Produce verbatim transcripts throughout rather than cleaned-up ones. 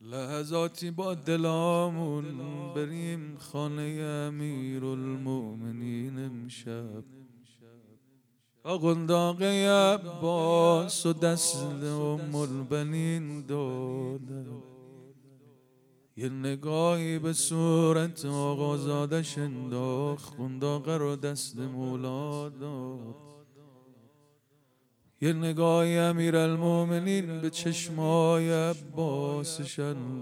لحظاتی با دلامون بریم خانه امیرالمومنین امشب تا قنداقه عباس و دست ام البنین دادم. یه نگاهی به صورت آقازادش انداخت، قنداقه رو دست مولا داد. یه نگاهی امیرالمومنین به چشمای عباسش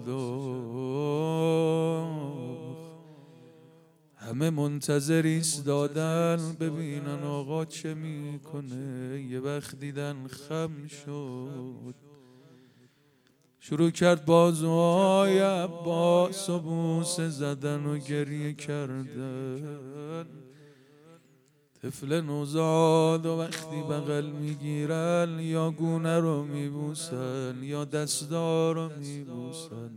انداخت. همه منتظر ایستادن ببینن آقا چه میکنه. یه وقت دیدن خم شد، شروع کرد بازوهای عباس و بوسه زدن و گریه کردن. طفل نوزاد و وقتی بغل میگیرن یا گونه رو میبوسن یا دستار رو میبوسن.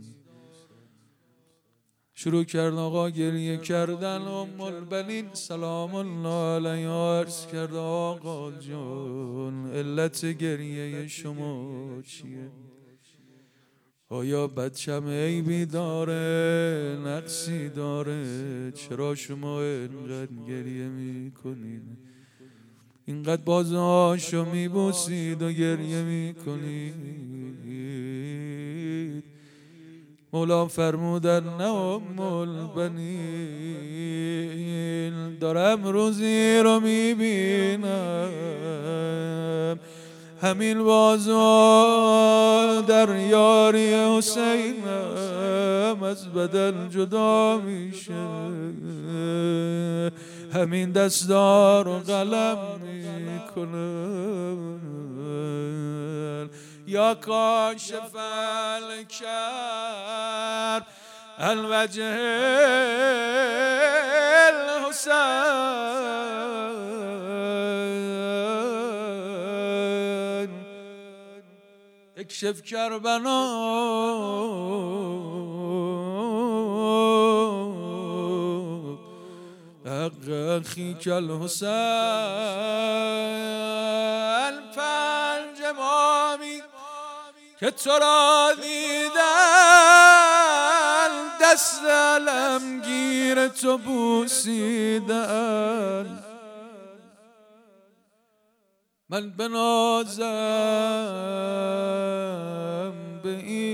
شروع کرد آقا گریه کردن. ام البنین سلام الله علیها عرض کرد آقا جون علت گریه شما چیه؟ آیا بچم عیبی داره؟ نقصی داره؟ چرا شما اینقدر گریه میکنین؟ اینقدر بازهاشو میبوسید و گریه میکنید؟ مولا فرمودن نه ام البنین، دارم روزی رو میبینم همین بازوها در یاری حسینم از بدن جدا میشه، همین دستار و قلم میکنن. یا کاشف الکرب الوجه الحسین اکشف کربنا حق اخیک الحسین. پنج امامی که تو را دیدن دست علمگیر تو بوسیدن. من بنازم به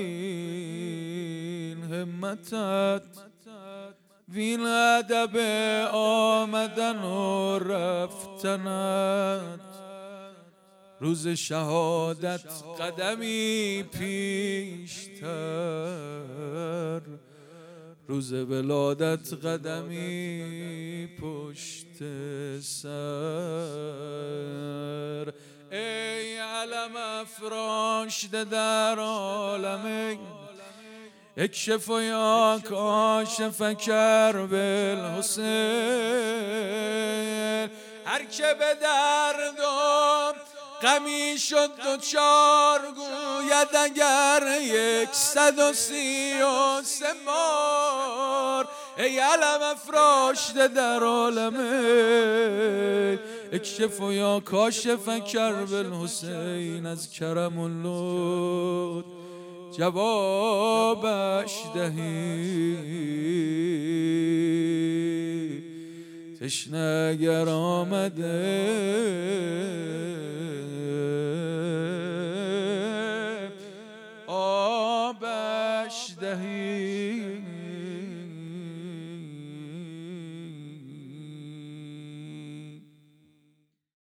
این همتت وین ادب آمدن و رفتنت. روز شهادت قدمی پیشتر، روز ولادت قدمی پشت سر. ای علم افراشته در عالم اکشف و یا کاشف کرب الحسین. هر که به دردم غمی شد دوچار گوید اگر یکصد و سی و سه بار. ای علم افراشته در عالم اکشف و یا کاشف کرب الحسین. از کرم و لطف جوابش دهی، تشنه اگر آمده آبش دهی.